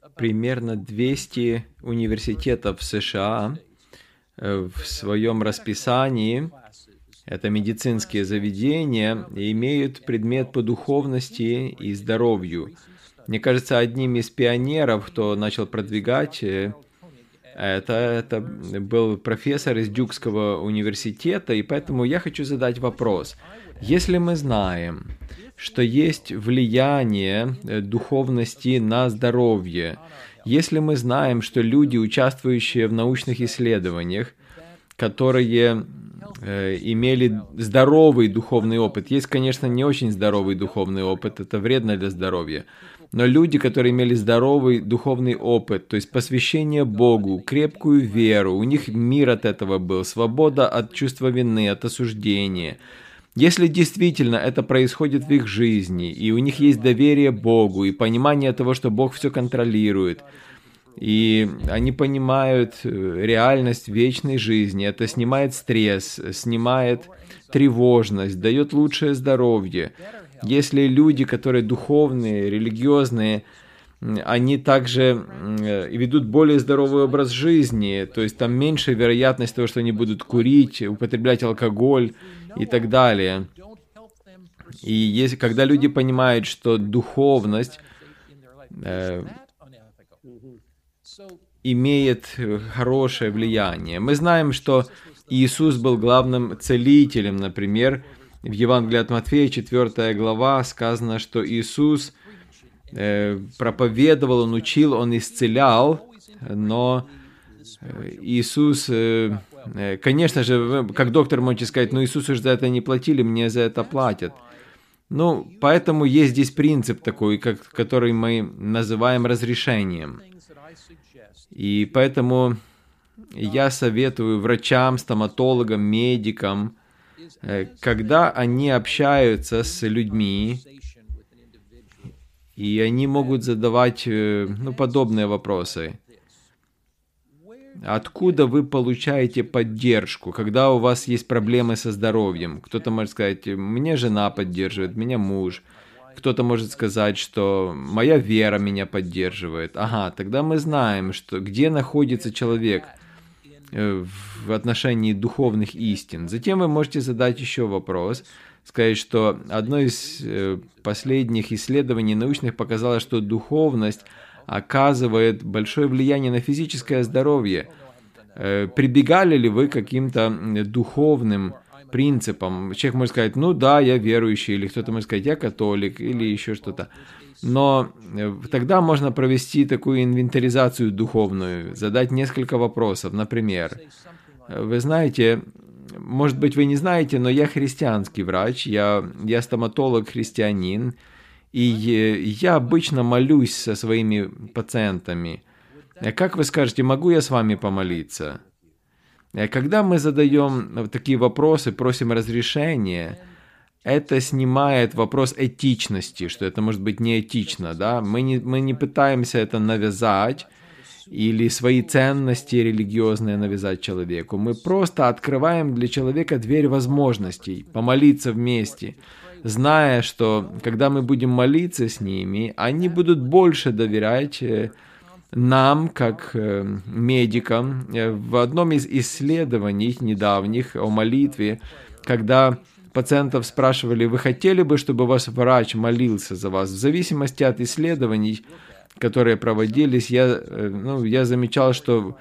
примерно 200 университетов в США в своем расписании, это медицинские заведения, имеют предмет по духовности и здоровью. Мне кажется, одним из пионеров, кто начал продвигать, это был профессор из Дюкского университета, и поэтому я хочу задать вопрос. Если мы знаем, что есть влияние духовности на здоровье, если мы знаем, что люди, участвующие в научных исследованиях, которые имели здоровый духовный опыт, есть, конечно, не очень здоровый духовный опыт, это вредно для здоровья, но люди, которые имели здоровый духовный опыт, то есть посвящение Богу, крепкую веру, у них мир от этого был, свобода от чувства вины, от осуждения. Если действительно это происходит в их жизни, и у них есть доверие Богу, и понимание того, что Бог все контролирует, и они понимают реальность вечной жизни, это снимает стресс, снимает тревожность, дает лучшее здоровье. Если люди, которые духовные, религиозные, они также ведут более здоровый образ жизни, то есть там меньше вероятность того, что они будут курить, употреблять алкоголь и так далее. И если, когда люди понимают, что духовность имеет хорошее влияние. Мы знаем, что Иисус был главным целителем, например, в Евангелии от Матфея, 4 глава, сказано, что Иисус проповедовал, Он учил, Он исцелял, но Иисус, конечно же, вы, как доктор можете сказать, ну Иисусу же за это не платили, мне за это платят. Ну, поэтому есть здесь принцип такой, который мы называем разрешением. И поэтому я советую врачам, стоматологам, медикам, когда они общаются с людьми, и они могут задавать подобные вопросы. Откуда вы получаете поддержку, когда у вас есть проблемы со здоровьем? Кто-то может сказать, мне жена поддерживает, меня муж. Кто-то может сказать, что моя вера меня поддерживает. Ага, тогда мы знаем, что где находится человек в отношении духовных истин. Затем вы можете задать еще вопрос, сказать, что одно из последних исследований научных показало, что духовность оказывает большое влияние на физическое здоровье. Прибегали ли вы к каким-то духовным принципам? Человек может сказать, ну да, я верующий, или кто-то может сказать, я католик, или еще что-то. Но тогда можно провести такую инвентаризацию духовную, задать несколько вопросов. Например, вы знаете, может быть, вы не знаете, но я христианский врач, я стоматолог-христианин, и я обычно молюсь со своими пациентами. Как вы скажете, могу я с вами помолиться? Когда мы задаем такие вопросы, просим разрешения, это снимает вопрос этичности, что это может быть неэтично, да? Мы не пытаемся это навязать или свои ценности религиозные навязать человеку. Мы просто открываем для человека дверь возможностей, помолиться вместе, зная, что когда мы будем молиться с ними, они будут больше доверять нам, как медикам. В одном из исследований недавних о молитве, когда пациентов спрашивали, вы хотели бы, чтобы ваш врач молился за вас? В зависимости от исследований, которые проводились, я замечал, что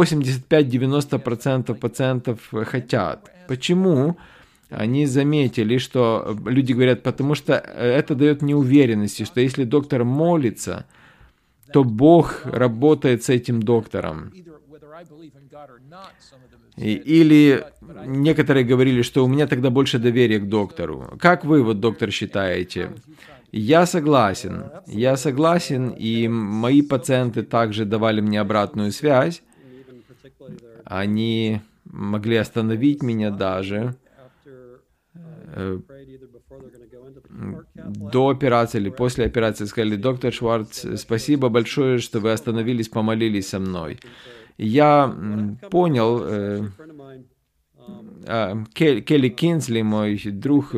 85-90% пациентов хотят. Почему? Они заметили, что люди говорят, потому что это дает мне уверенности, что если доктор молится, то Бог работает с этим доктором. Или некоторые говорили, что у меня тогда больше доверия к доктору. Как вы, доктор, считаете? Я согласен, и мои пациенты также давали мне обратную связь. Они могли остановить меня даже до операции или после операции, сказали, доктор Шварц, спасибо большое, что вы остановились, помолились со мной. Я понял, Келли Кинсли, мой друг,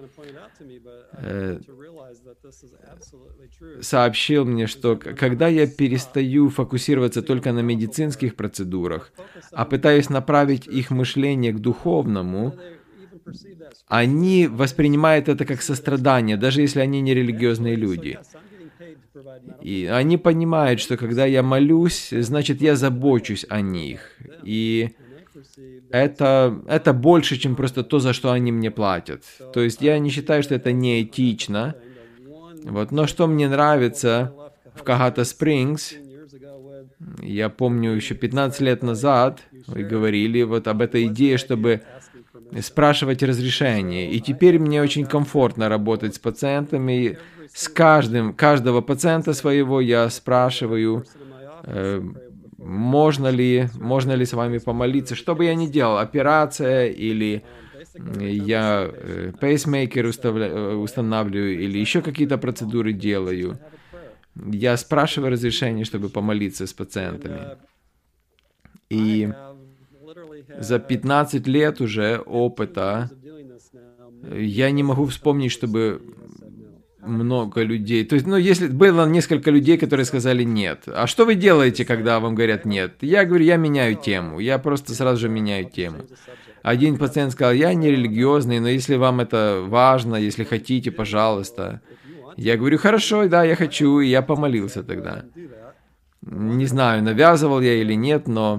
сообщил мне, что когда я перестаю фокусироваться только на медицинских процедурах, а пытаюсь направить их мышление к духовному, они воспринимают это как сострадание, даже если они не религиозные люди. И они понимают, что когда я молюсь, значит, я забочусь о них. И это больше, чем просто то, за что они мне платят. То есть я не считаю, что это неэтично. Вот. Но что мне нравится в Кагата Спрингс, я помню, еще 15 лет назад вы говорили вот об этой идее, чтобы спрашивать разрешение. И теперь мне очень комфортно работать с пациентами. С каждого пациента своего я спрашиваю, можно ли с вами помолиться, что бы я ни делал, операция или я пейсмейкер устанавливаю или еще какие-то процедуры делаю. Я спрашиваю разрешение, чтобы помолиться с пациентами. И за 15 лет уже опыта я не могу вспомнить, чтобы много людей... То есть, если было несколько людей, которые сказали нет. А что вы делаете, когда вам говорят нет? Я говорю, я меняю тему. Я просто сразу же меняю тему. Один пациент сказал, я не религиозный, но если вам это важно, если хотите, пожалуйста. Я говорю, хорошо, да, я хочу, и я помолился тогда. Не знаю, навязывал я или нет, но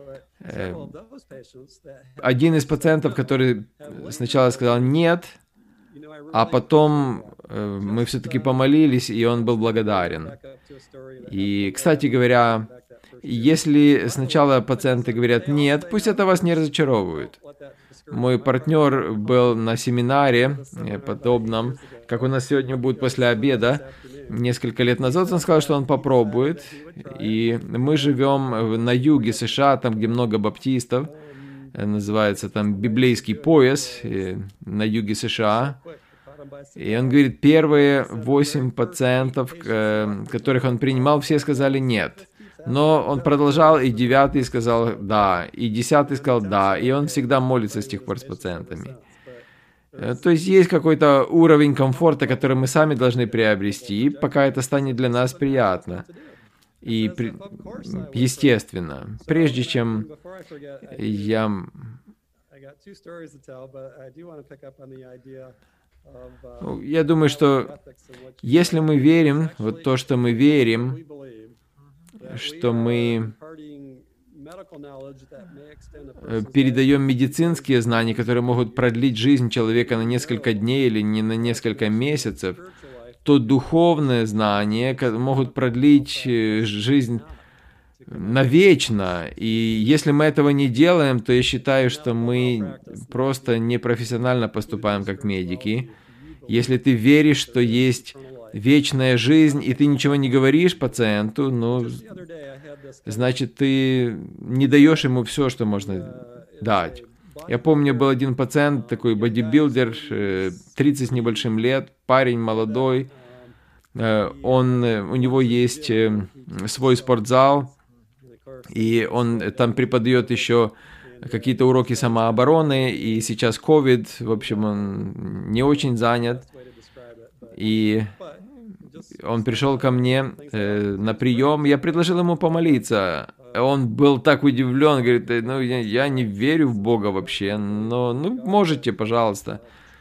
один из пациентов, который сначала сказал нет, а потом мы все-таки помолились, и он был благодарен. И, кстати говоря, если сначала пациенты говорят «нет», пусть это вас не разочаровывает. Мой партнер был на семинаре подобном, как у нас сегодня будет после обеда. Несколько лет назад он сказал, что он попробует. И мы живем на юге США, там, где много баптистов. Называется там библейский пояс на юге США. И он говорит, первые 8 пациентов, которых он принимал, все сказали «нет». Но он продолжал, и 9-й сказал «да», и 10-й сказал «да», и он всегда молится с тех пор с пациентами. То есть есть какой-то уровень комфорта, который мы сами должны приобрести, пока это станет для нас приятно. И естественно, прежде чем я... Я думаю, что если мы верим, вот то, что мы верим, что мы передаем медицинские знания, которые могут продлить жизнь человека на несколько дней или не на несколько месяцев, то духовные знания могут продлить жизнь навечно. И если мы этого не делаем, то я считаю, что мы просто непрофессионально поступаем как медики. Если ты веришь, что есть вечная жизнь, и ты ничего не говоришь пациенту, значит, ты не даешь ему все, что можно дать. Я помню, был один пациент, такой бодибилдер, 30 с небольшим лет, парень молодой. У него есть свой спортзал, и он там преподает еще какие-то уроки самообороны, и сейчас ковид, в общем, он не очень занят. И он пришел ко мне на прием, я предложил ему помолиться. Он был так удивлен, говорит, я не верю в Бога вообще, но можете, пожалуйста.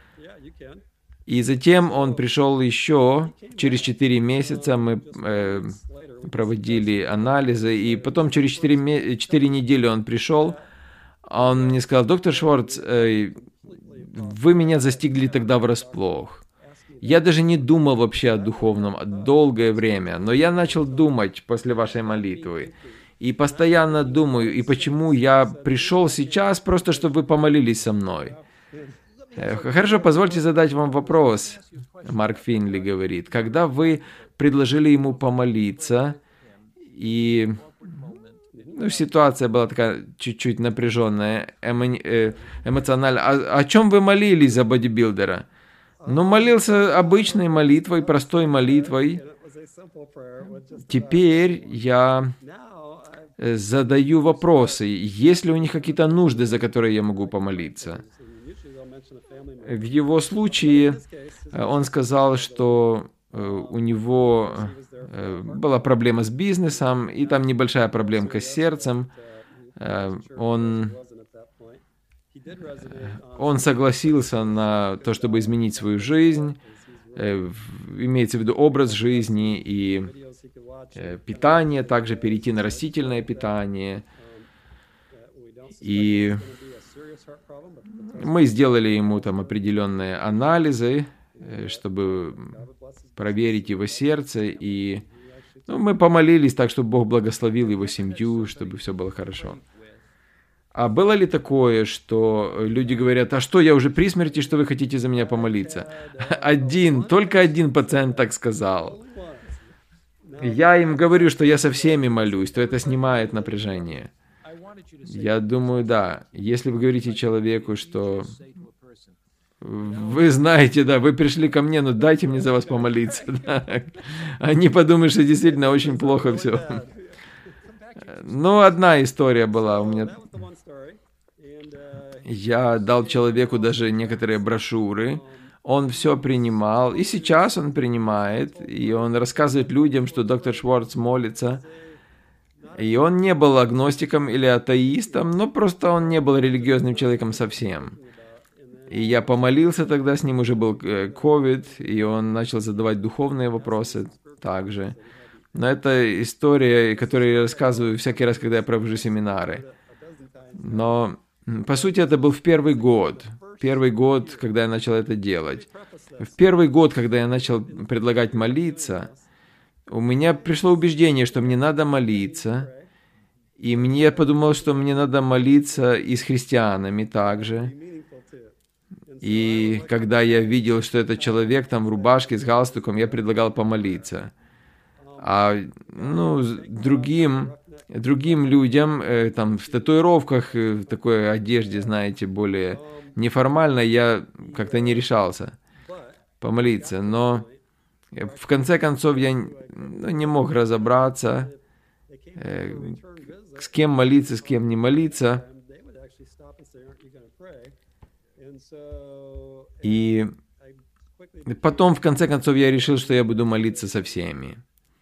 И затем он пришел еще, через 4 месяца мы проводили анализы, и потом через 4 недели он пришел, он мне сказал, доктор Шварц, вы меня застигли тогда врасплох. Я даже не думал вообще о духовном долгое время, но я начал думать после вашей молитвы. И постоянно думаю, и почему я пришел сейчас, просто чтобы вы помолились со мной. Хорошо, позвольте задать вам вопрос, Марк Финли говорит. Когда вы предложили ему помолиться, и ситуация была такая чуть-чуть напряженная, эмоциональная, о чем вы молились за бодибилдера? Молился обычной молитвой, простой молитвой. Теперь я задаю вопросы, есть ли у них какие-то нужды, за которые я могу помолиться. В его случае он сказал, что у него была проблема с бизнесом, и там небольшая проблемка с сердцем. Он согласился на то, чтобы изменить свою жизнь, имеется в виду образ жизни и питание, также перейти на растительное питание. И мы сделали ему там определенные анализы, чтобы проверить его сердце, и мы помолились так, чтобы Бог благословил его семью, чтобы все было хорошо. А было ли такое, что люди говорят: а что, я уже при смерти, что вы хотите за меня помолиться? Только один пациент так сказал. Я им говорю, что я со всеми молюсь, то это снимает напряжение. Я думаю, да. Если вы говорите человеку, что вы знаете, да, вы пришли ко мне, но дайте мне за вас помолиться. Да. Они подумают, что действительно очень плохо все. Ну, одна история была у меня. Я дал человеку даже некоторые брошюры. Он все принимал, и сейчас он принимает, и он рассказывает людям, что доктор Шварц молится. И он не был агностиком или атеистом, но просто он не был религиозным человеком совсем. И я помолился тогда, с ним уже был ковид, и он начал задавать духовные вопросы также. Но это история, которую я рассказываю всякий раз, когда я провожу семинары. Но, по сути, это был в первый год. Первый год, когда я начал это делать. В первый год, когда я начал предлагать молиться, у меня пришло убеждение, что мне надо молиться. И мне подумал, что мне надо молиться и с христианами также. И когда я видел, что этот человек там в рубашке с галстуком, я предлагал помолиться. А другим людям там в татуировках, в такой одежде, знаете, более неформальной, я как-то не решался помолиться. Но в конце концов я не мог разобраться, с кем молиться, с кем не молиться. И потом, в конце концов, я решил, что я буду молиться со всеми.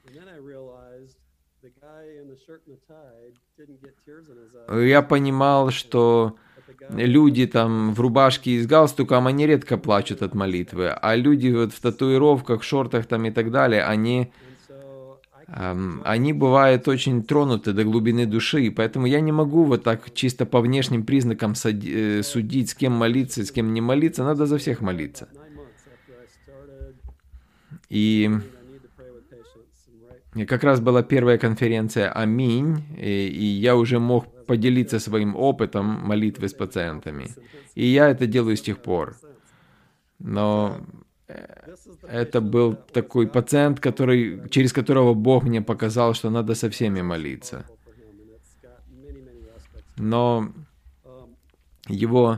Я понимал, что люди там в рубашке и с галстуком, они редко плачут от молитвы, а люди вот в татуировках, шортах там и так далее, они бывают очень тронуты до глубины души, поэтому я не могу вот так чисто по внешним признакам судить, с кем молиться, с кем не молиться, надо за всех молиться. И как раз была первая конференция «Аминь», и я уже мог поделиться своим опытом молитвы с пациентами. И я это делаю с тех пор. Но это был такой пациент, через которого Бог мне показал, что надо со всеми молиться. Но его...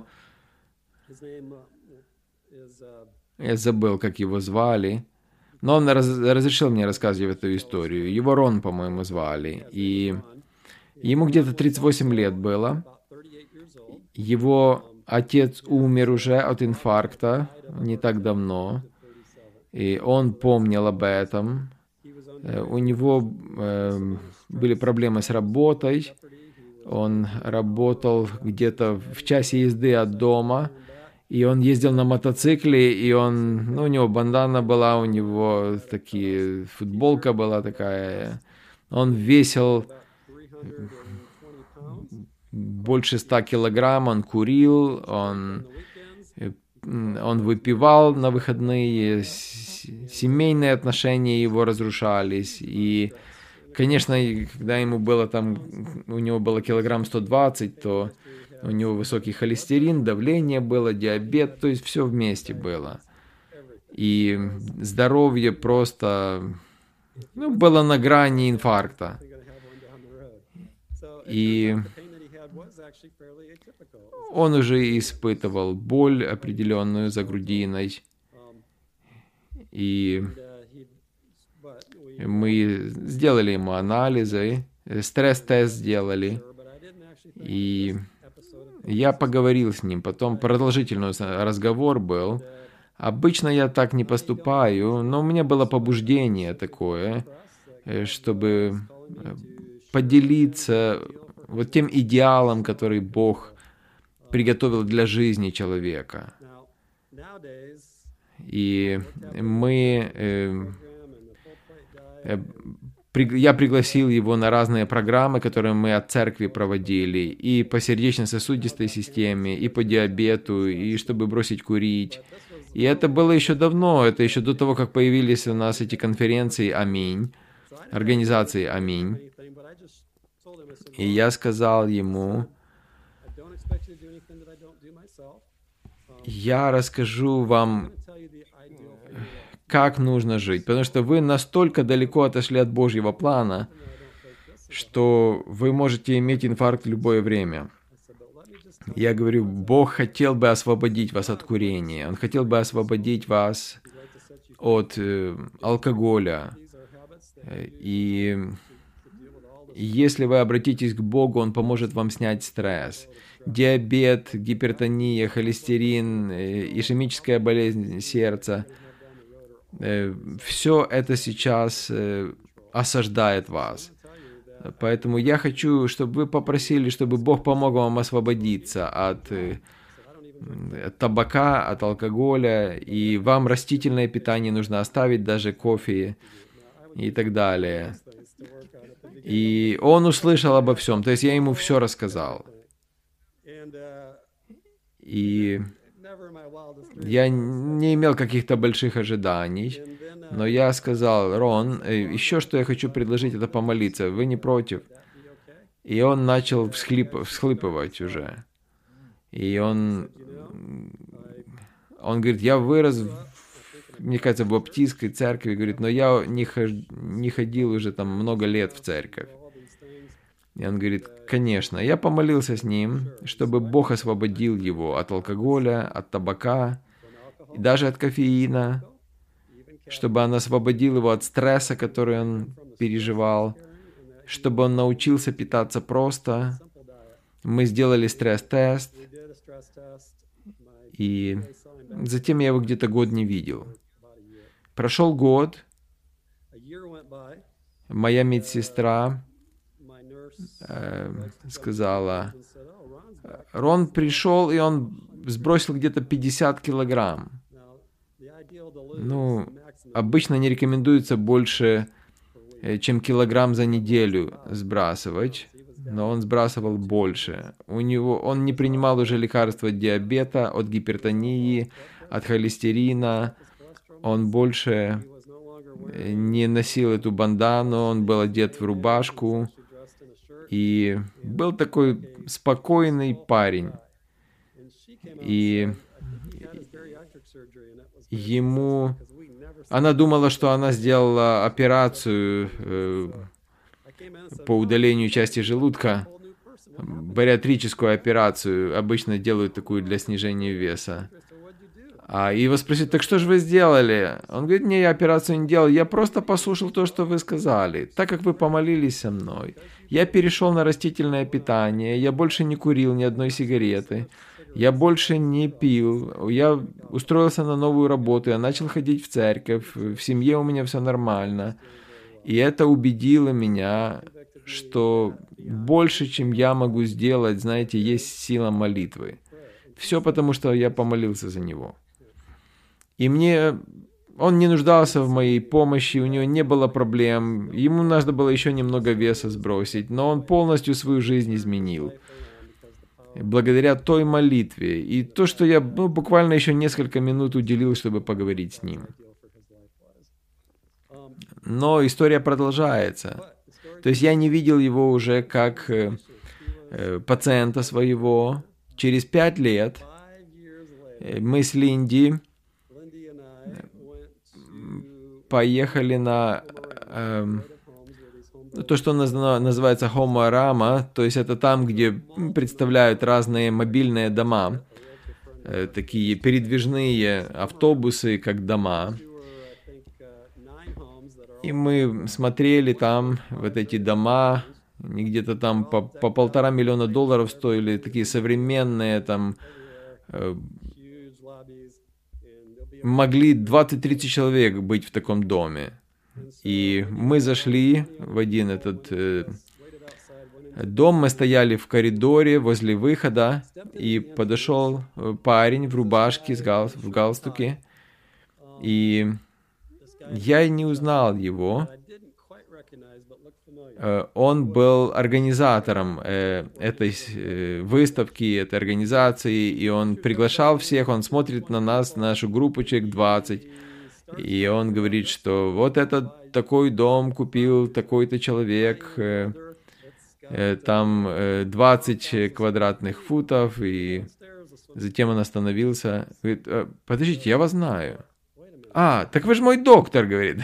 Я забыл, как его звали. Но он разрешил мне рассказывать эту историю. Его Рон, по-моему, звали. И ему где-то 38 лет было. Его отец умер уже от инфаркта не так давно. И он помнил об этом. У него были проблемы с работой. Он работал где-то в часе езды от дома. И он ездил на мотоцикле, и у него бандана была, у него футболка была такая. Он весил больше 100 килограмм, он курил, он выпивал на выходные, семейные отношения его разрушались. И, конечно, когда ему было у него было килограмм 120, то у него высокий холестерин, давление было, диабет, то есть все вместе было. И здоровье просто было на грани инфаркта. И он уже испытывал боль определенную за грудиной. И мы сделали ему анализы, стресс-тест сделали. И я поговорил с ним. Потом продолжительный разговор был. Обычно я так не поступаю, но у меня было побуждение такое, чтобы поделиться вот тем идеалом, который Бог приготовил для жизни человека. И я пригласил его на разные программы, которые мы от церкви проводили, и по сердечно-сосудистой системе, и по диабету, и чтобы бросить курить. И это было еще давно, это еще до того, как появились у нас эти конференции «Аминь», организации «Аминь». И я сказал ему: я расскажу вам, как нужно жить, потому что вы настолько далеко отошли от Божьего плана, что вы можете иметь инфаркт в любое время. Я говорю, Бог хотел бы освободить вас от курения, Он хотел бы освободить вас от алкоголя. И если вы обратитесь к Богу, Он поможет вам снять стресс. Диабет, гипертония, холестерин, ишемическая болезнь сердца – все это сейчас осаждает вас. Поэтому я хочу, чтобы вы попросили, чтобы Бог помог вам освободиться от табака, от алкоголя, и вам растительное питание нужно оставить, даже кофе и так далее. И он услышал обо всем, то есть я ему все рассказал. И я не имел каких-то больших ожиданий, но я сказал: Рон, еще что я хочу предложить, это помолиться, вы не против? И он начал всхлипывать уже. И он говорит, я вырос, мне кажется, в баптистской церкви, говорит, но я не ходил уже там много лет в церковь. И он говорит, конечно, я помолился с ним, чтобы Бог освободил его от алкоголя, от табака, и даже от кофеина, чтобы он освободил его от стресса, который он переживал, чтобы он научился питаться просто. Мы сделали стресс-тест, и затем я его где-то год не видел. Прошел год, моя медсестра сказала, Рон пришел, и он сбросил где-то 50 килограмм. Ну, обычно не рекомендуется больше, чем килограмм за неделю сбрасывать, но он сбрасывал больше. Он не принимал уже лекарства от диабета, от гипертонии, от холестерина. Он больше не носил эту бандану, он был одет в рубашку. И был такой спокойный парень. И она думала, что она сделала операцию по удалению части желудка, бариатрическую операцию. Обычно делают такую для снижения веса. И его спросили, так что же вы сделали? Он говорит, не, я операцию не делал, я просто послушал то, что вы сказали, так как вы помолились со мной. Я перешел на растительное питание, я больше не курил ни одной сигареты, я больше не пил, я устроился на новую работу, я начал ходить в церковь, в семье у меня все нормально. И это убедило меня, что больше, чем я могу сделать, знаете, есть сила молитвы. Все потому, что я помолился за него. И он не нуждался в моей помощи, у него не было проблем, ему надо было еще немного веса сбросить, но он полностью свою жизнь изменил. Благодаря той молитве. И то, что я буквально еще несколько минут уделил, чтобы поговорить с ним. Но история продолжается. То есть я не видел его уже как пациента своего. Через 5 лет мы с Линди поехали на то, что называется Хомо-Рама, то есть это там, где представляют разные мобильные дома, такие передвижные автобусы, как дома. И мы смотрели там вот эти дома, Они где-то там по $1,5 миллиона стоили, такие современные, там могли 20-30 человек быть в таком доме. И мы зашли в один этот дом, мы стояли в коридоре возле выхода, и подошел парень в рубашке, в галстуке, и я не узнал его. Он был организатором этой выставки, этой организации, и он приглашал всех, он смотрит на нас, нашу группу, человек 20, и он говорит, что вот этот такой дом купил такой-то человек, там 20 квадратных футов, и затем он остановился, говорит, подождите, я вас знаю. Так вы же мой доктор, говорит.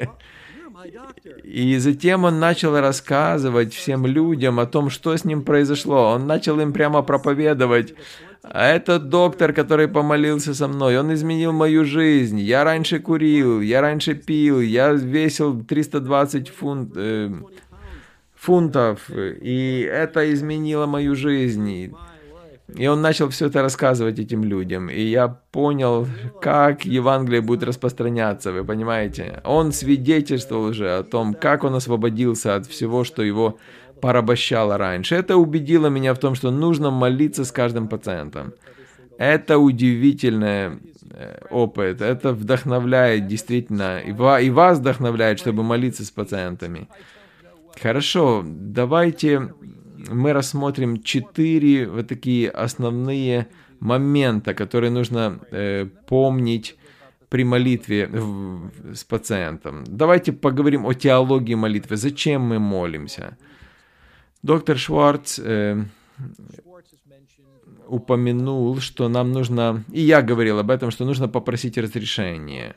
И затем он начал рассказывать всем людям о том, что с ним произошло. Он начал им прямо проповедовать. А этот доктор, который помолился со мной, он изменил мою жизнь. Я раньше курил, я раньше пил, я весил 320 фунтов, и это изменило мою жизнь. И он начал все это рассказывать этим людям. И я понял, как Евангелие будет распространяться, вы понимаете? Он свидетельствовал уже о том, как он освободился от всего, что его порабощало раньше. Это убедило меня в том, что нужно молиться с каждым пациентом. Это удивительный опыт. Это вдохновляет действительно. И вас вдохновляет, чтобы молиться с пациентами. Хорошо, давайте мы рассмотрим 4 вот такие основные момента, которые нужно помнить при молитве с пациентом. Давайте поговорим о теологии молитвы. Зачем мы молимся? Доктор Шварц упомянул, что нам нужно, и я говорил об этом, что нужно попросить разрешения.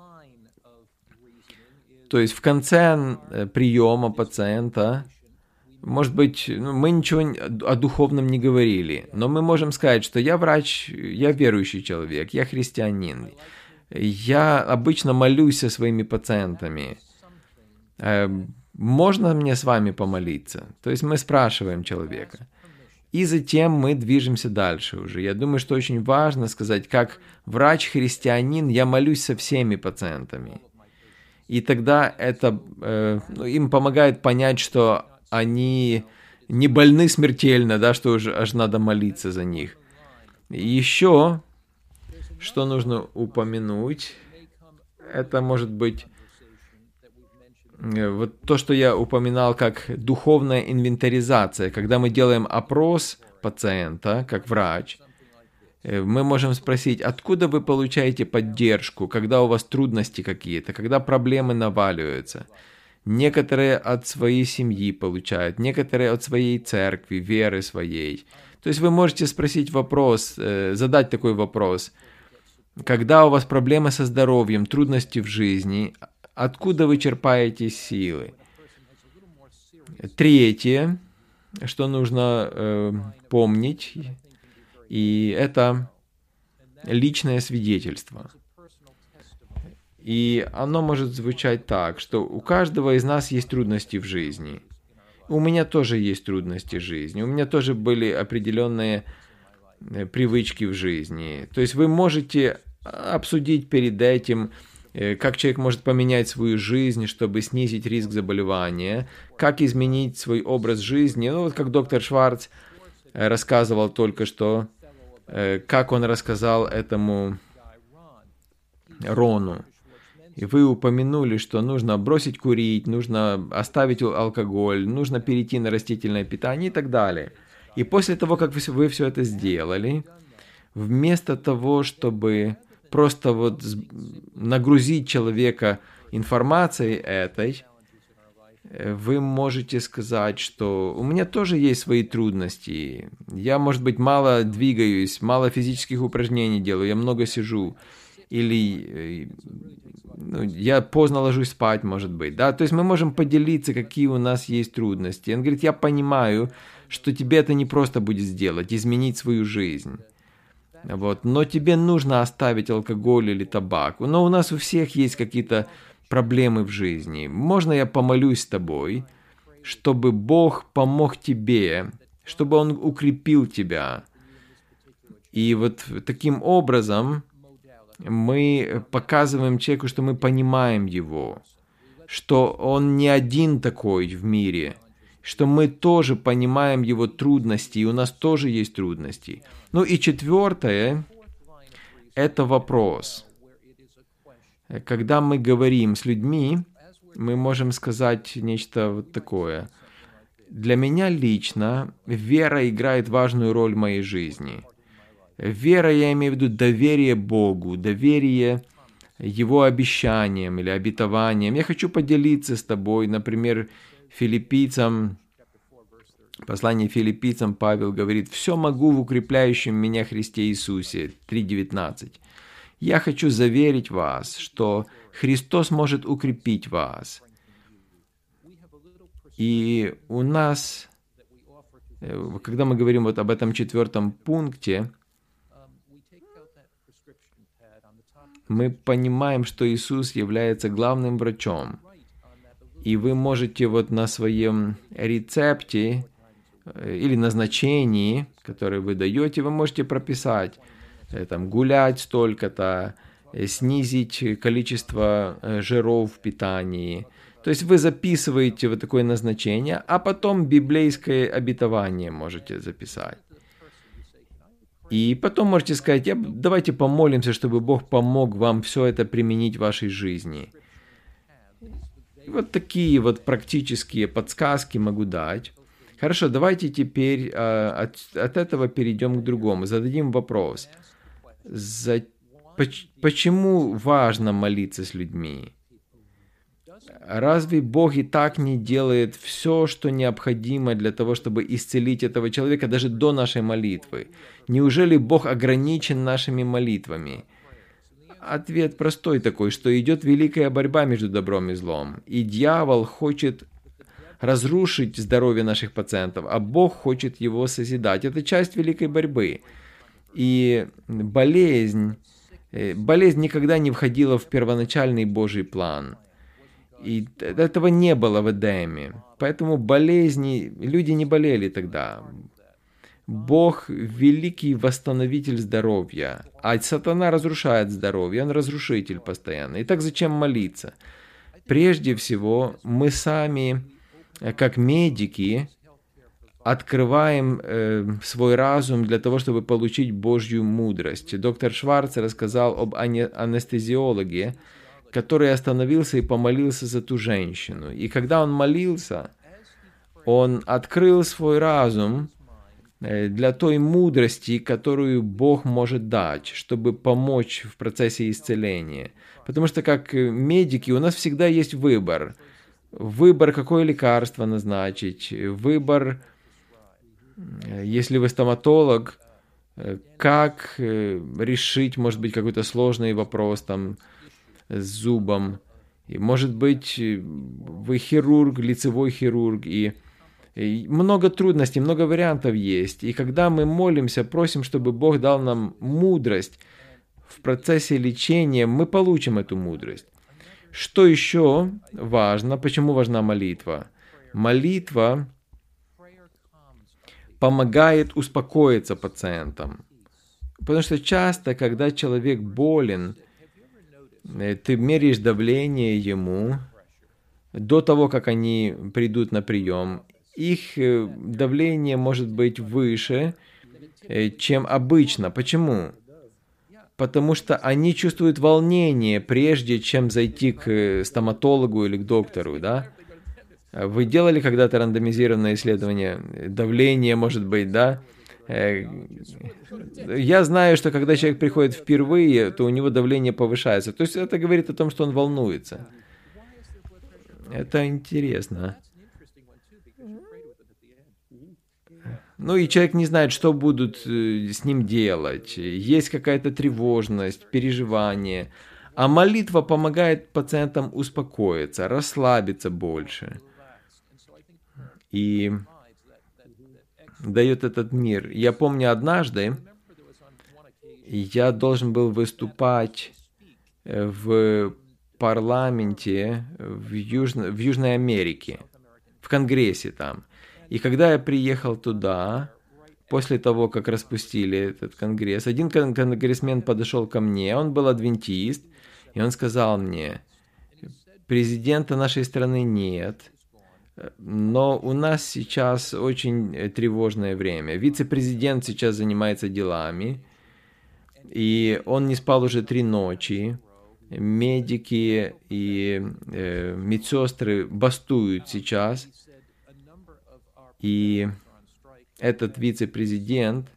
То есть в конце приема пациента, может быть, мы ничего о духовном не говорили, но мы можем сказать, что я врач, я верующий человек, я христианин. Я обычно молюсь со своими пациентами. Можно мне с вами помолиться? То есть мы спрашиваем человека. И затем мы движемся дальше уже. Я думаю, что очень важно сказать, как врач-христианин, я молюсь со всеми пациентами. И тогда это им помогает понять, что они не больны смертельно, да, что уже аж надо молиться за них. Еще, что нужно упомянуть, это может быть вот то, что я упоминал как духовная инвентаризация. Когда мы делаем опрос пациента, как врач, мы можем спросить, откуда вы получаете поддержку, когда у вас трудности какие-то, когда проблемы наваливаются. Некоторые от своей семьи получают, некоторые от своей церкви, веры своей. То есть вы можете спросить вопрос, задать такой вопрос. Когда у вас проблемы со здоровьем, трудности в жизни, откуда вы черпаете силы? Третье, что нужно помнить, и это личное свидетельство. И оно может звучать так, что у каждого из нас есть трудности в жизни. У меня тоже есть трудности в жизни. У меня тоже были определенные привычки в жизни. То есть вы можете обсудить перед этим, как человек может поменять свою жизнь, чтобы снизить риск заболевания, как изменить свой образ жизни. Ну вот как доктор Шварц рассказывал только что, как он рассказал этому Рону. И вы упомянули, что нужно бросить курить, нужно оставить алкоголь, нужно перейти на растительное питание и так далее. И после того, как вы все это сделали, вместо того, чтобы просто вот нагрузить человека информацией этой, вы можете сказать, что у меня тоже есть свои трудности. Я, может быть, мало двигаюсь, мало физических упражнений делаю, я много сижу. Или я поздно ложусь спать, может быть. Да? То есть мы можем поделиться, какие у нас есть трудности. Он говорит, я понимаю, что тебе это не просто будет сделать, изменить свою жизнь. Вот. Но тебе нужно оставить алкоголь или табак. Но у нас у всех есть какие-то проблемы в жизни. Можно я помолюсь с тобой, чтобы Бог помог тебе, чтобы Он укрепил тебя. И вот таким образом мы показываем человеку, что мы понимаем его, что он не один такой в мире, что мы тоже понимаем его трудности, и у нас тоже есть трудности. Ну и четвертое – это вопрос. Когда мы говорим с людьми, мы можем сказать нечто вот такое. Для меня лично вера играет важную роль в моей жизни. Вера, я имею в виду доверие Богу, доверие Его обещаниям или обетованиям. Я хочу поделиться с тобой, например, Филиппийцам, послание Филиппийцам Павел говорит: «Все могу в укрепляющем меня Христе Иисусе» 3:19. Я хочу заверить вас, что Христос может укрепить вас. И у нас, когда мы говорим вот об этом 4 пункте, мы понимаем, что Иисус является главным врачом. И вы можете вот на своем рецепте или назначении, которое вы даете, вы можете прописать, там, гулять столько-то, снизить количество жиров в питании. То есть вы записываете вот такое назначение, а потом библейское обетование можете записать. И потом можете сказать: давайте помолимся, чтобы Бог помог вам все это применить в вашей жизни. И вот такие вот практические подсказки могу дать. Хорошо, давайте теперь от этого перейдем к другому. Зададим вопрос. Почему важно молиться с людьми? Разве Бог и так не делает все, что необходимо для того, чтобы исцелить этого человека даже до нашей молитвы? Неужели Бог ограничен нашими молитвами? Ответ простой такой, что идет великая борьба между добром и злом. И дьявол хочет разрушить здоровье наших пациентов, а Бог хочет его созидать. Это часть великой борьбы. И болезнь никогда не входила в первоначальный Божий план. И этого не было в Эдеме. Поэтому люди не болели тогда. Бог – великий восстановитель здоровья, а сатана разрушает здоровье, он разрушитель постоянно. Итак, зачем молиться? Прежде всего, мы сами, как медики, открываем свой разум для того, чтобы получить Божью мудрость. Доктор Шварц рассказал об анестезиологе, который остановился и помолился за ту женщину. И когда он молился, он открыл свой разум для той мудрости, которую Бог может дать, чтобы помочь в процессе исцеления. Потому что как медики у нас всегда есть выбор. Выбор, какое лекарство назначить, выбор, если вы стоматолог, как решить, может быть, какой-то сложный вопрос там с зубом. И, может быть, вы хирург, лицевой хирург, и много трудностей, много вариантов есть. И когда мы молимся, просим, чтобы Бог дал нам мудрость в процессе лечения, мы получим эту мудрость. Что еще важно? Почему важна молитва? Молитва помогает успокоиться пациентам. Потому что часто, когда человек болен, ты меряешь давление ему до того, как они придут на прием. Их давление может быть выше, чем обычно. Почему? Потому что они чувствуют волнение, прежде чем зайти к стоматологу или к доктору, да? Вы делали когда-то рандомизированное исследование? Давление, может быть, да? Я знаю, что когда человек приходит впервые, то у него давление повышается. То есть это говорит о том, что он волнуется. Это интересно. Ну и человек не знает, что будут с ним делать. Есть какая-то тревожность, переживание. А молитва помогает пациентам успокоиться, расслабиться больше. И дает этот мир. Я помню, однажды я должен был выступать в парламенте в Южной Америке, в Конгрессе там. И когда я приехал туда, после того, как распустили этот Конгресс, один конгрессмен подошел ко мне, он был адвентист, и он сказал мне: президента нашей страны нет, но у нас сейчас очень тревожное время. Вице-президент сейчас занимается делами, и он не спал уже 3 ночи. Медики и медсестры бастуют сейчас. И этот вице-президент,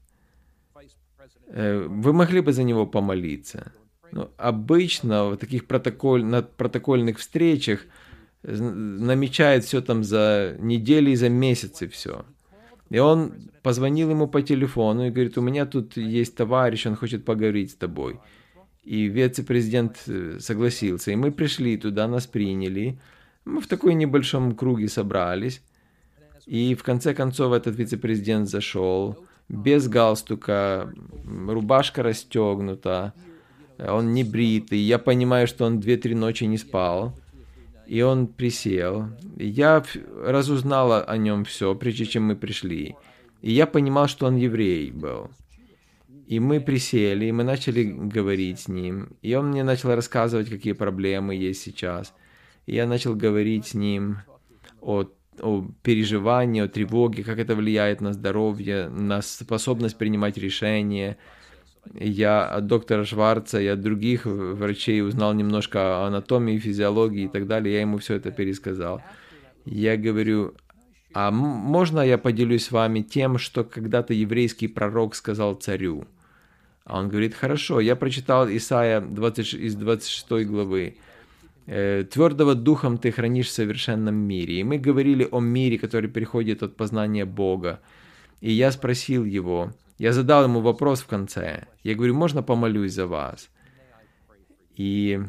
вы могли бы за него помолиться? Ну, обычно в таких на протокольных встречах намечает все там за недели и за месяцы все. И он позвонил ему по телефону и говорит: у меня тут есть товарищ, он хочет поговорить с тобой. И вице-президент согласился. И мы пришли туда, нас приняли. Мы в такой небольшом круге собрались. И в конце концов этот вице-президент зашел без галстука, рубашка расстегнута, он не бритый. Я понимаю, что он 2-3 ночи не спал. И он присел. Я разузнала о нем все, прежде чем мы пришли. И я понимал, что он еврей был. И мы присели, и мы начали говорить с ним. И он мне начал рассказывать, какие проблемы есть сейчас. И я начал говорить с ним о переживании, о тревоге, как это влияет на здоровье, на способность принимать решения. Я от доктора Шварца и от других врачей узнал немножко о анатомии, физиологии и так далее. Я ему все это пересказал. Я говорю: а можно я поделюсь с вами тем, что когда-то еврейский пророк сказал царю? А он говорит: хорошо. Я прочитал Исайя из 26 главы. «Твердого духом ты хранишь в совершенном мире». И мы говорили о мире, который приходит от познания Бога. И я спросил его, я задал ему вопрос в конце. Я говорю: можно помолюсь за вас? И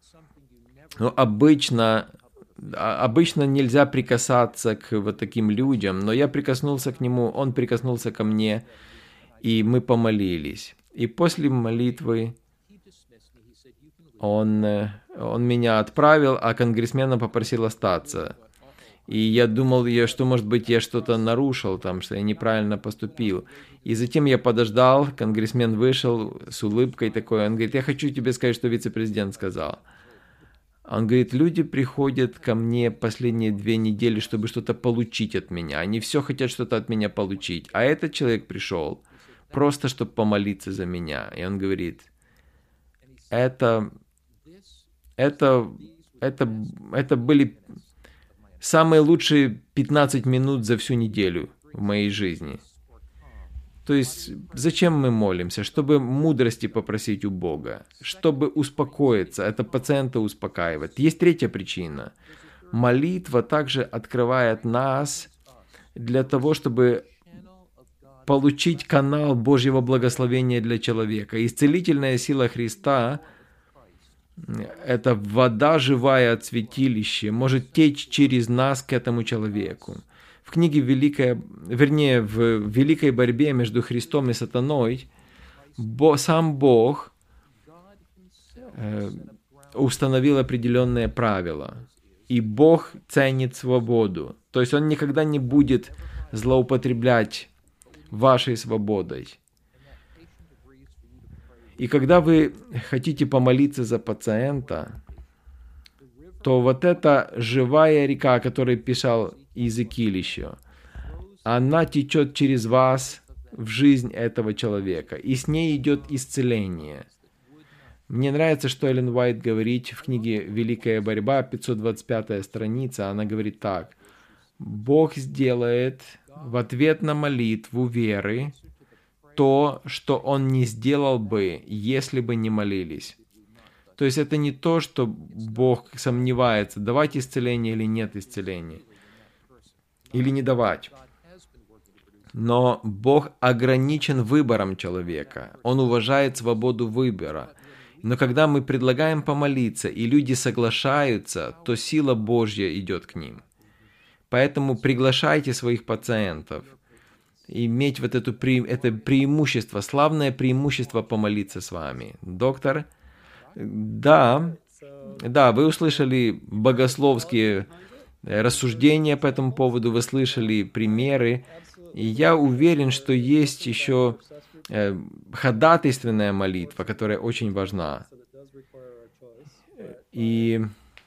обычно нельзя прикасаться к вот таким людям, но я прикоснулся к нему, он прикоснулся ко мне, и мы помолились. И после молитвы он меня отправил, а конгрессмена попросил остаться. И я думал, что, может быть, я что-то нарушил там, что я неправильно поступил. И затем я подождал, конгрессмен вышел с улыбкой такой. Он говорит: я хочу тебе сказать, что вице-президент сказал. Он говорит: люди приходят ко мне последние 2 недели, чтобы что-то получить от меня. Они все хотят что-то от меня получить. А этот человек пришел просто, чтобы помолиться за меня. И он говорит: это были самые лучшие 15 минут за всю неделю в моей жизни. То есть, зачем мы молимся? Чтобы мудрости попросить у Бога, чтобы успокоиться. Это пациента успокаивает. Есть 3-я причина. Молитва также открывает нас для того, чтобы получить канал Божьего благословения для человека. Исцелительная сила Христа, это вода живая от святилища, может течь через нас к этому человеку. В книге в великой борьбе между Христом и сатаной сам Бог установил определенные правила. И Бог ценит свободу. То есть Он никогда не будет злоупотреблять вашей свободой. И когда вы хотите помолиться за пациента, то вот эта живая река, о которой писал Иезекииль еще, она течет через вас в жизнь этого человека, и с ней идет исцеление. Мне нравится, что Эллен Уайт говорит в книге «Великая борьба», 525 страница, она говорит так: Бог сделает в ответ на молитву веры то, что Он не сделал бы, если бы не молились. То есть это не то, что Бог сомневается, давать исцеление или нет исцеления, или не давать. Но Бог ограничен выбором человека. Он уважает свободу выбора. Но когда мы предлагаем помолиться, и люди соглашаются, то сила Божья идет к ним. Поэтому приглашайте своих пациентов. Иметь вот это преимущество, славное преимущество помолиться с вами. Доктор, да, вы услышали богословские рассуждения по этому поводу, вы слышали примеры. И я уверен, что есть еще ходатайственная молитва, которая очень важна. И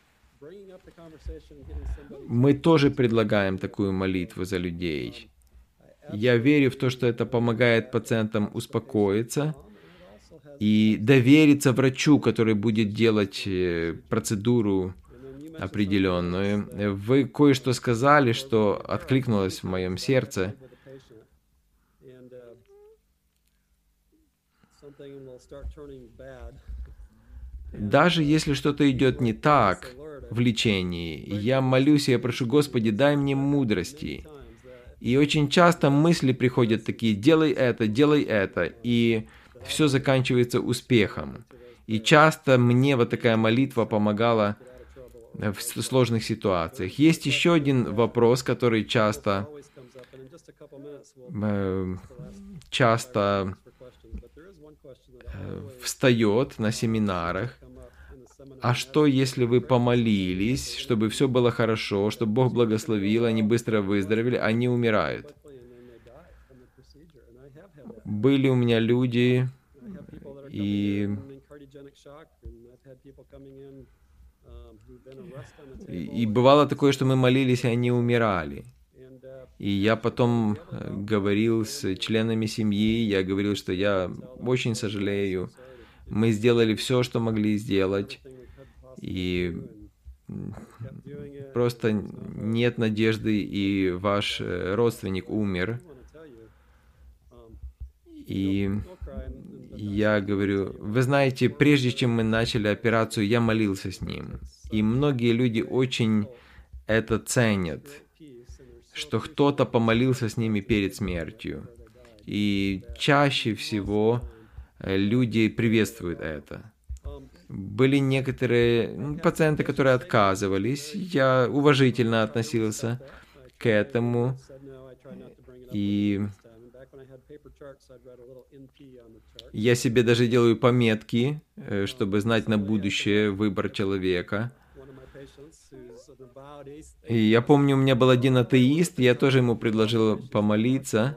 мы тоже предлагаем такую молитву за людей. Я верю в то, что это помогает пациентам успокоиться и довериться врачу, который будет делать процедуру определенную. Вы кое-что сказали, что откликнулось в моем сердце. Даже если что-то идет не так в лечении, я молюсь и я прошу, Господи, дай мне мудрости. И очень часто мысли приходят такие: делай это, и все заканчивается успехом. И часто мне вот такая молитва помогала в сложных ситуациях. Есть еще один вопрос, который часто встает на семинарах. А что, если вы помолились, чтобы все было хорошо, чтобы Бог благословил, они быстро выздоровели, они умирают? Были у меня люди, и бывало такое, что мы молились, и они умирали. И я потом говорил с членами семьи, я говорил, что я очень сожалею. Мы сделали все, что могли сделать, и просто нет надежды, и ваш родственник умер. И я говорю, вы знаете, прежде чем мы начали операцию, я молился с ним. И многие люди очень это ценят, что кто-то помолился с ними перед смертью. И чаще всего люди приветствуют это. Были некоторые пациенты, которые отказывались. Я уважительно относился к этому. И я себе даже делаю пометки, чтобы знать на будущее выбор человека. И я помню, у меня был один атеист, я тоже ему предложил помолиться.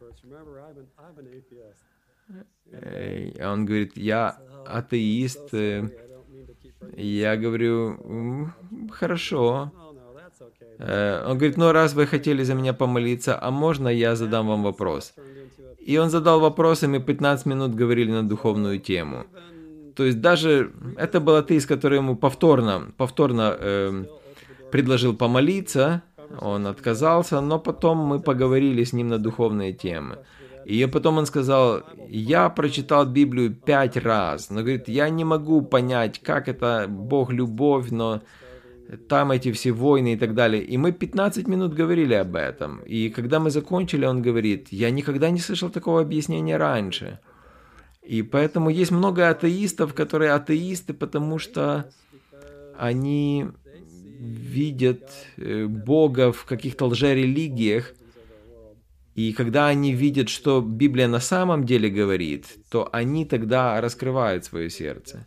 И он говорит, я атеист. Я говорю, хорошо. Он говорит, ну раз вы хотели за меня помолиться, а можно я задам вам вопрос? И он задал вопрос, и мы 15 минут говорили на духовную тему. То есть даже это был атеист, который ему повторно предложил помолиться, он отказался, но потом мы поговорили с ним на духовные темы. И потом он сказал, я прочитал Библию 5 раз, но, говорит, я не могу понять, как это Бог любовь, но там эти все войны и так далее. И мы 15 минут говорили об этом. И когда мы закончили, он говорит, я никогда не слышал такого объяснения раньше. И поэтому есть много атеистов, которые атеисты, потому что они видят Бога в каких-то лжерелигиях. И когда они видят, что Библия на самом деле говорит, то они тогда раскрывают свое сердце.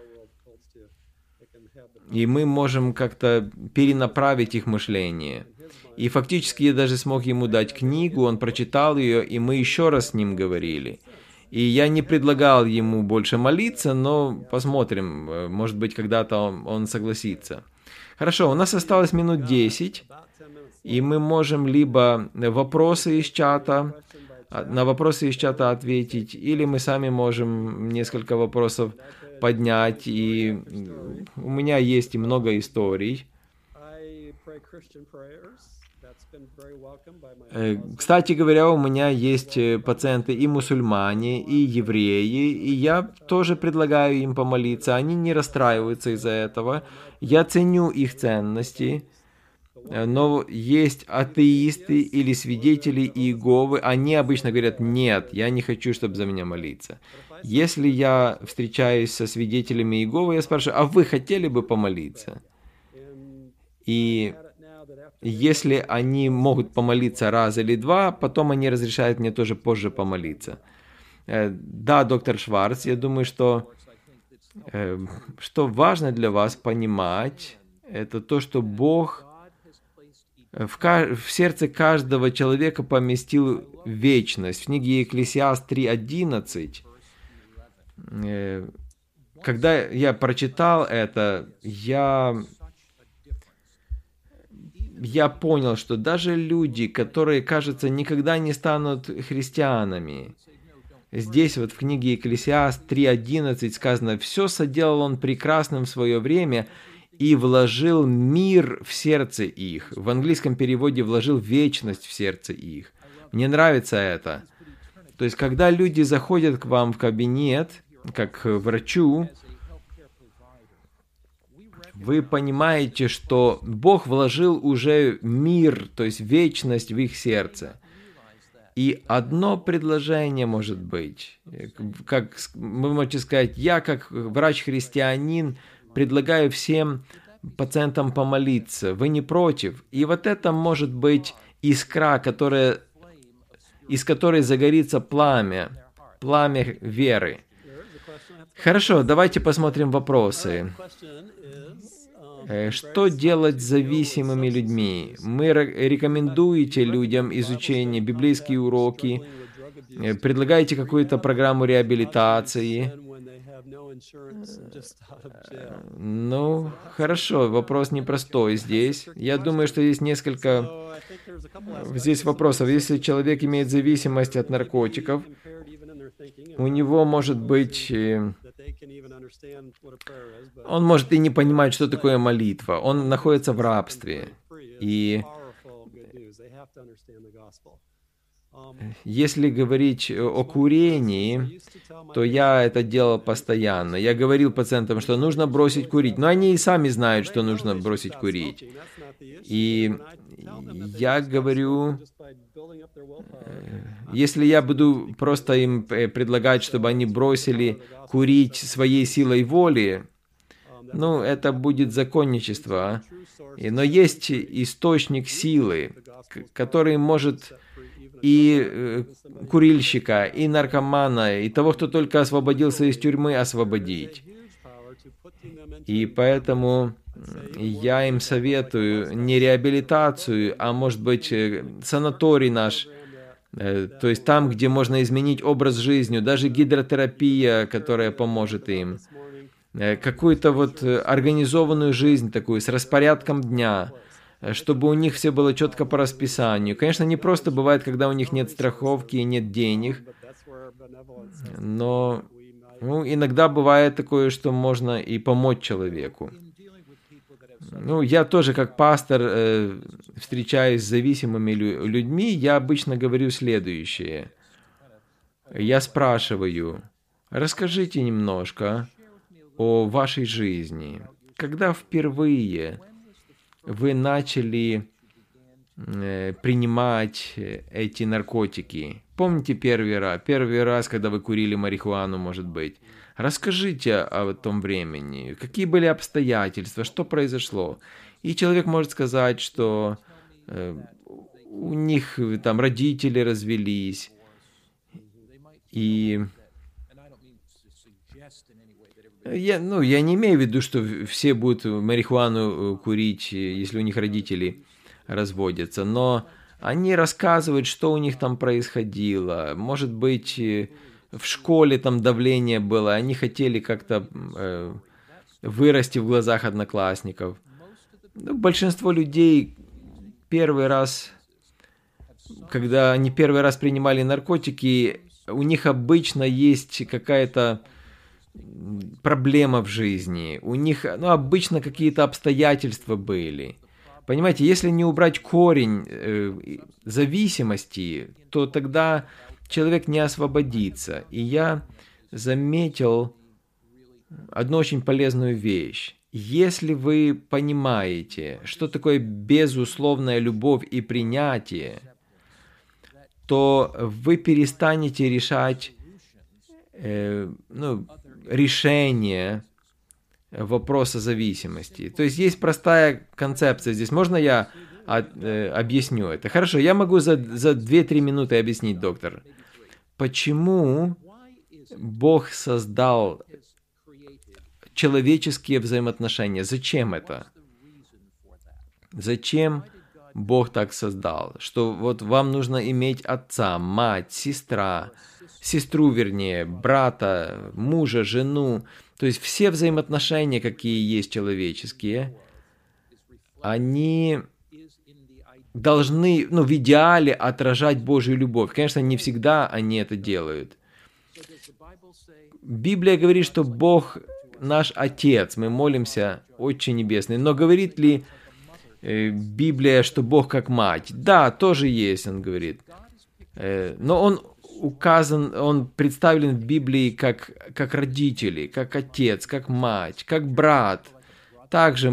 И мы можем как-то перенаправить их мышление. И фактически я даже смог ему дать книгу, он прочитал ее, и мы еще раз с ним говорили. И я не предлагал ему больше молиться, но посмотрим, может быть, когда-то он согласится. Хорошо, у нас осталось минут 10, и мы можем либо на вопросы из чата ответить, или мы сами можем несколько вопросов поднять, и у меня есть и много историй. Кстати говоря, у меня есть пациенты и мусульмане, и евреи, и я тоже предлагаю им помолиться. Они не расстраиваются из-за этого. Я ценю их ценности. Но есть атеисты или свидетели Иеговы, они обычно говорят, нет, я не хочу, чтобы за меня молиться. Если я встречаюсь со свидетелями Иеговы, я спрашиваю, а вы хотели бы помолиться? И если они могут помолиться раз или два, потом они разрешают мне тоже позже помолиться. Да, доктор Шварц, я думаю, что важно для вас понимать, это то, что Бог в сердце каждого человека поместил вечность. В книге Екклесиаст 3:11, когда я прочитал это, я понял, что даже люди, которые, кажется, никогда не станут христианами, здесь вот в книге Екклесиаст 3:11 сказано: «Все соделал он прекрасным в свое время и вложил мир в сердце их». В английском переводе «вложил вечность в сердце их». Мне нравится это. То есть, когда люди заходят к вам в кабинет, как к врачу, вы понимаете, что Бог вложил уже мир, то есть вечность в их сердце. И одно предложение может быть, как вы можете сказать: я как врач-христианин предлагаю всем пациентам помолиться. Вы не против? И вот это может быть искра, из которой загорится пламя веры. Хорошо, давайте посмотрим вопросы. Что делать с зависимыми людьми? Мы рекомендуете людям изучение, библейские уроки, предлагаете какую-то программу реабилитации? Ну, хорошо, вопрос непростой здесь. Я думаю, что есть несколько вопросов. Если человек имеет зависимость от наркотиков, у него может быть... Он может и не понимать, что такое молитва. Он находится в рабстве. И если говорить о курении, то я это делал постоянно. Я говорил пациентам, что нужно бросить курить. Но они и сами знают, что нужно бросить курить. И я говорю, если я буду просто им предлагать, чтобы они бросили курить своей силой воли, ну, это будет законничество. Но есть источник силы, который может и курильщика, и наркомана, и того, кто только освободился из тюрьмы, освободить. И поэтому я им советую не реабилитацию, а может быть санаторий наш, то есть там, где можно изменить образ жизни, даже гидротерапия, которая поможет им, какую-то вот организованную жизнь такую, с распорядком дня, чтобы у них все было четко по расписанию. Конечно, не просто бывает, когда у них нет страховки и нет денег, но иногда бывает такое, что можно и помочь человеку. Я тоже как пастор встречаюсь с зависимыми людьми, я обычно говорю следующее. Я спрашиваю: расскажите немножко о вашей жизни. Когда впервые вы начали принимать эти наркотики? Помните первый раз, когда вы курили марихуану, может быть? Расскажите о том времени. Какие были обстоятельства? Что произошло? И человек может сказать, что у них там родители развелись. И я не имею в виду, что все будут марихуану курить, если у них родители разводятся, но они рассказывают, что у них там происходило. Может быть, в школе там давление было, они хотели как-то вырасти в глазах одноклассников. Большинство людей первый раз, когда они первый раз принимали наркотики, у них обычно есть какая-то проблема в жизни. У них обычно какие-то обстоятельства были. Понимаете, если не убрать корень зависимости, то тогда человек не освободится. И я заметил одну очень полезную вещь. Если вы понимаете, что такое безусловная любовь и принятие, то вы перестанете решать решение вопроса зависимости. То есть есть простая концепция здесь. Можно я объясню это? Хорошо, я могу за 2-3 минуты объяснить, доктор. Почему Бог создал человеческие взаимоотношения? Зачем это? Зачем Бог так создал, что вот вам нужно иметь отца, мать, сестру вернее, брата, мужа, жену. То есть все взаимоотношения, какие есть человеческие, они должны, в идеале отражать Божью любовь. Конечно, не всегда они это делают. Библия говорит, что Бог наш Отец, мы молимся, Отче Небесный. Но говорит ли Библия, что Бог как мать? Да, тоже есть, он говорит. Но он представлен в Библии как родители, как отец, как мать, как брат. Также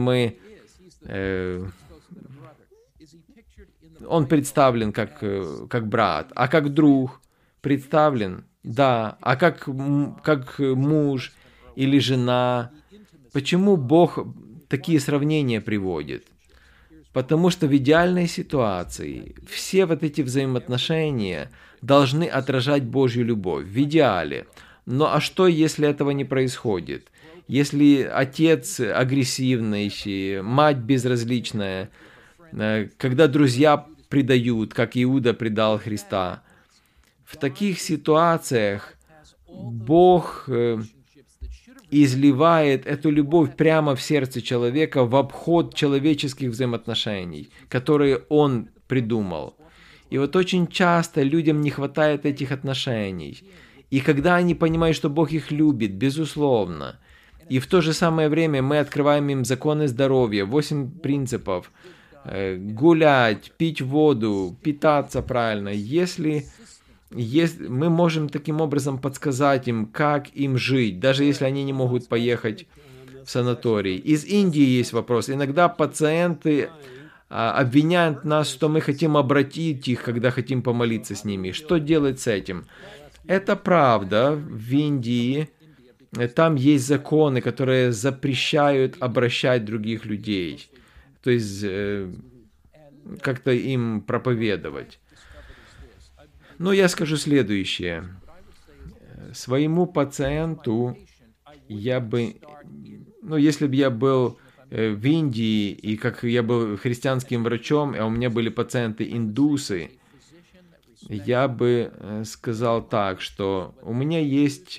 он представлен как брат, а как друг представлен, да, а как муж или жена. Почему Бог такие сравнения приводит? Потому что в идеальной ситуации все вот эти взаимоотношения должны отражать Божью любовь, в идеале. Но а что, если этого не происходит? Если отец агрессивный, мать безразличная, когда друзья предают, как Иуда предал Христа, в таких ситуациях Бог изливает эту любовь прямо в сердце человека в обход человеческих взаимоотношений, которые он придумал. И вот очень часто людям не хватает этих отношений. И когда они понимают, что Бог их любит, безусловно, и в то же самое время мы открываем им законы здоровья, 8 принципов, гулять, пить воду, питаться правильно, если мы можем таким образом подсказать им, как им жить, даже если они не могут поехать в санаторий. Из Индии есть вопрос. Иногда пациенты обвиняют нас, что мы хотим обратить их, когда хотим помолиться с ними. Что делать с этим? Это правда. В Индии там есть законы, которые запрещают обращать других людей. То есть как-то им проповедовать. Но я скажу следующее. Своему пациенту я бы, если бы я был в Индии, и как я был христианским врачом, а у меня были пациенты-индусы, я бы сказал так, что у меня есть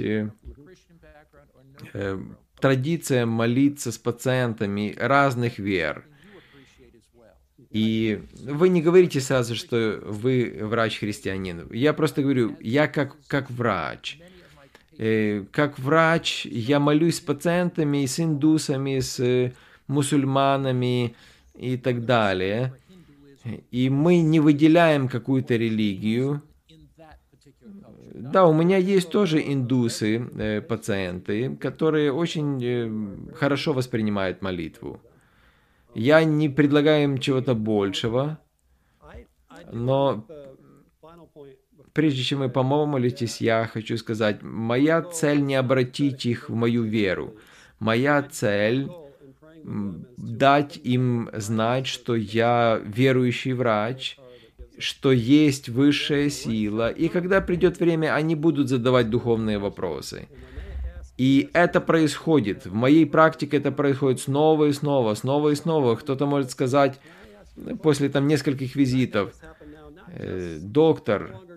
традиция молиться с пациентами разных вер. И вы не говорите сразу, что вы врач-христианин. Я просто говорю, я как врач. Как врач я молюсь с пациентами, с индусами, с мусульманами и так далее. И мы не выделяем какую-то религию. Да, у меня есть тоже индусы, пациенты, которые очень хорошо воспринимают молитву. Я не предлагаю им чего-то большего, но прежде чем вы помолитесь, я хочу сказать, моя цель не обратить их в мою веру. Моя цель дать им знать, что я верующий врач, что есть высшая сила, и когда придет время, они будут задавать духовные вопросы. И это происходит. В моей практике это происходит снова и снова, снова и снова. Кто-то может сказать после нескольких визитов, доктор,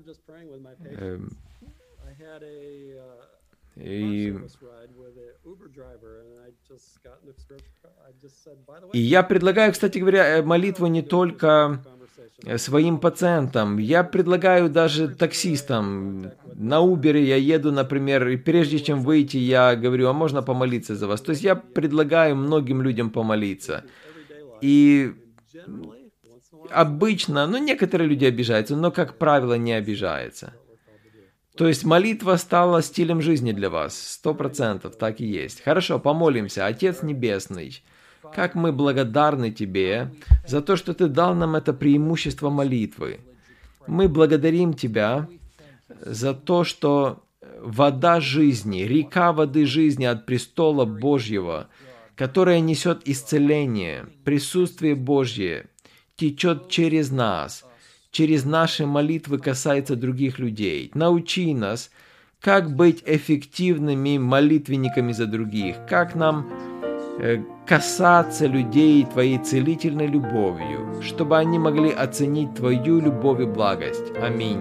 и я предлагаю, кстати говоря, молитву не только своим пациентам. Я предлагаю даже таксистам. На Uber я еду, например, и прежде чем выйти, я говорю, а можно помолиться за вас? То есть я предлагаю многим людям помолиться. И обычно, некоторые люди обижаются, но, как правило, не обижаются. То есть молитва стала стилем жизни для вас. 100% так и есть. Хорошо, помолимся. Отец Небесный, как мы благодарны Тебе за то, что Ты дал нам это преимущество молитвы. Мы благодарим Тебя за то, что вода жизни, река воды жизни от престола Божьего, которая несет исцеление, присутствие Божье, течет через нас, через наши молитвы касается других людей. Научи нас, как быть эффективными молитвенниками за других, как нам касаться людей Твоей целительной любовью, чтобы они могли оценить Твою любовь и благость. Аминь.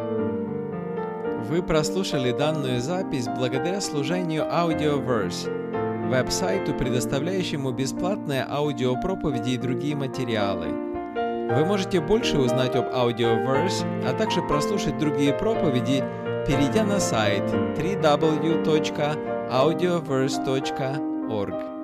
Вы прослушали данную запись благодаря служению Audioverse, веб-сайту, предоставляющему бесплатные аудиопроповеди и другие материалы. Вы можете больше узнать об Audioverse, а также прослушать другие проповеди, перейдя на сайт www.audioverse.org.